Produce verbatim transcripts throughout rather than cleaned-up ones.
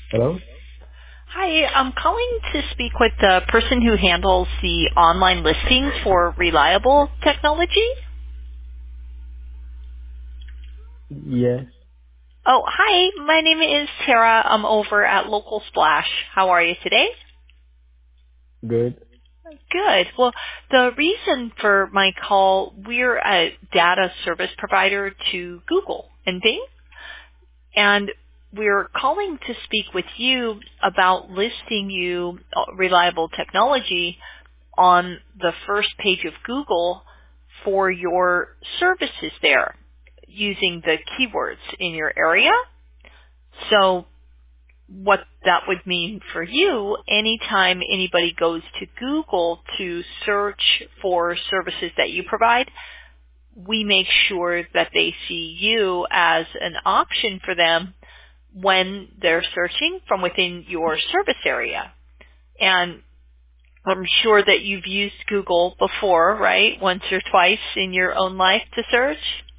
Hello? Hi, I'm calling to speak with the person who handles the online listings for Reliable Technology. Yes. Oh, hi, my name is Tara. I'm over at Local Splash. How are you today? Good. Good. Well, the reason for my call, we're a data service provider to Google and Bing, and we're calling to speak with you about listing you uh, Reliable Technology on the first page of Google for your services there using the keywords in your area. So what that would mean for you, anytime anybody goes to Google to search for services that you provide, we make sure that they see you as an option for them when they're searching from within your service area. And I'm sure that you've used Google before, right? Once or twice in your own life to search.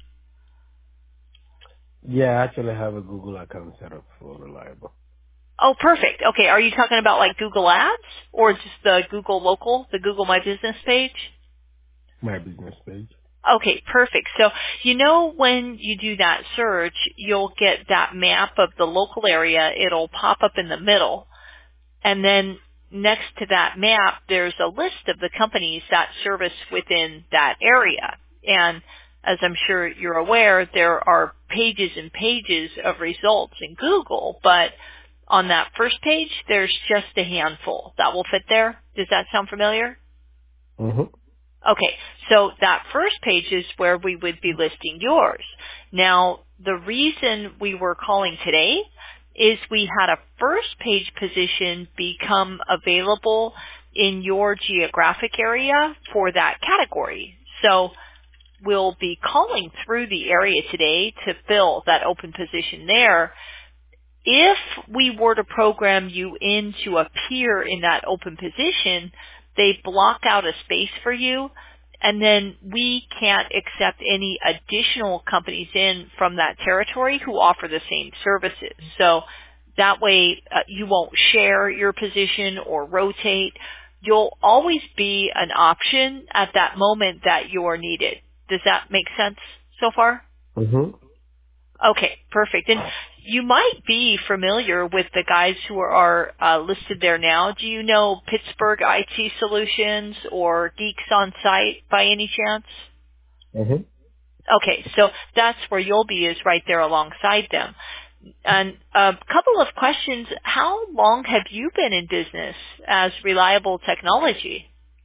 Yeah, I actually have a Google account set up for Reliable. Oh, perfect. Okay, are you talking about like Google Ads or just the Google Local, the Google My Business page? My business page. Okay, perfect. So you know when you do that search, you'll get that map of the local area. It'll pop up in the middle. And then next to that map, there's a list of the companies that service within that area. And as I'm sure you're aware, there are pages and pages of results in Google, but on that first page, there's just a handful that will fit there. Does that sound familiar? Mm-hmm. Okay, so that first page is where we would be listing yours. Now, the reason we were calling today is we had a first page position become available in your geographic area for that category. So we'll be calling through the area today to fill that open position there. If we were to program you in to appear in that open position, they block out a space for you, and then we can't accept any additional companies in from that territory who offer the same services. So that way uh, you won't share your position or rotate. You'll always be an option at that moment that you're needed. Does that make sense so far? Mm-hmm. Okay, perfect. And you might be familiar with the guys who are uh, listed there now. Do you know Pittsburgh I T Solutions or Geeks on Site by any chance? Mm-hmm. Okay, so that's where you'll be, is right there alongside them. And a couple of questions. How long have you been in business as Reliable Technology?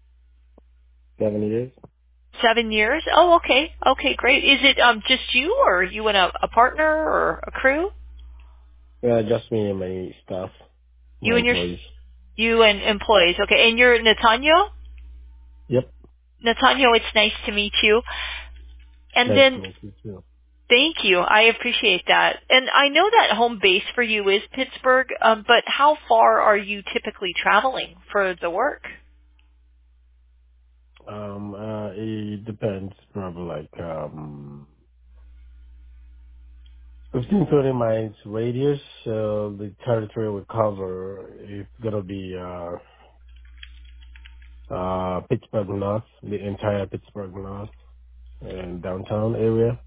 Seven years. Seven years? Oh, okay. Okay, great. Is it um, just you, or you and a, a partner or a crew? Yeah, just me and my staff, You my and your employees. You and employees. Okay. And you're Natanyo? Yep. Natanyo, it's nice to meet you. And Nice to then meet you too. thank you. I appreciate that. And I know that home base for you is Pittsburgh, um, but how far are you typically traveling for the work? Um, uh, it depends. Probably like, um, fifteen, twenty miles radius. So the territory we cover is gonna be, uh, uh, Pittsburgh North, the entire Pittsburgh North and downtown area.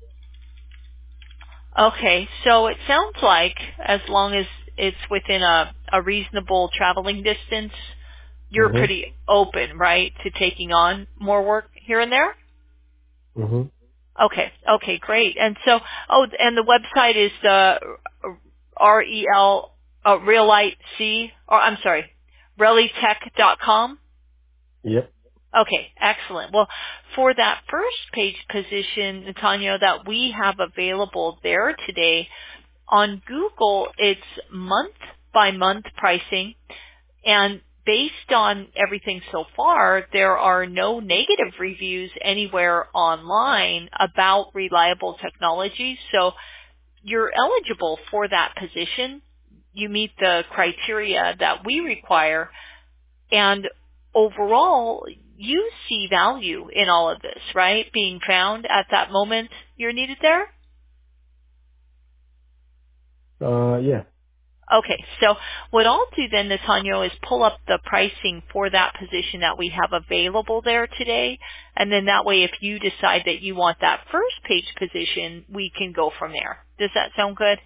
Okay. So it sounds like as long as it's within a, a reasonable traveling distance, you're Mm-hmm. pretty open, right, to taking on more work here and there? Mm-hmm. Okay. Okay, great. And so, oh, and the website is uh, R E L, uh, Real Light C, or I'm sorry, relitech dot com. Yep. Okay, excellent. Well, for that first page position, Nathaniel, that we have available there today, on Google, it's month by month pricing. And based on everything so far, there are no negative reviews anywhere online about Reliable Technology. So you're eligible for that position. You meet the criteria that we require. And overall, you see value in all of this, right? Being found at that moment you're needed there. Uh, yeah. Okay, so what I'll do then, Nathaniel, is pull up the pricing for that position that we have available there today, and then that way if you decide that you want that first page position, we can go from there. Does that sound good?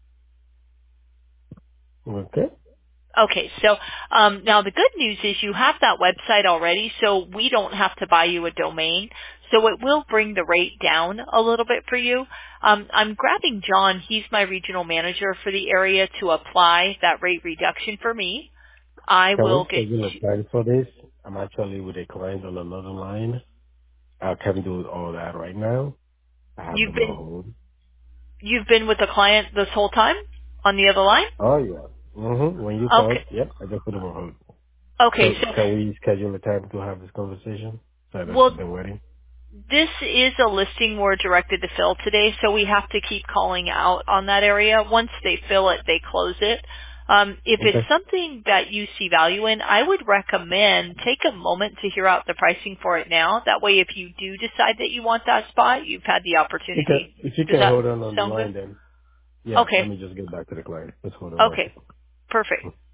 Okay. Okay, so um, now the good news is you have that website already, so we don't have to buy you a domain. So it will bring the rate down a little bit for you. Um, I'm grabbing John. He's my regional manager for the area to apply that rate reduction for me. I Can we will get schedule a time for this? I'm actually with a client on another line. I can't do all that right now. I have you've them on been hold. you've been with the client this whole time on the other line. Oh yeah. Mhm. When you called, Okay. yep, I just put them on hold. Okay. So So, can we schedule a time to have this conversation? So that well, they're waiting. this is a listing we're directed to fill today, so we have to keep calling out on that area. Once they fill it, they close it. Um, if it's Okay. something that you see value in, I would recommend take a moment to hear out the pricing for it now. That way, if you do decide that you want that spot, you've had the Okay. opportunity. If you Does can that hold on on the sound good? line, then yeah. Let Okay. me just get back to the client. Let's hold on one Okay. second. Perfect.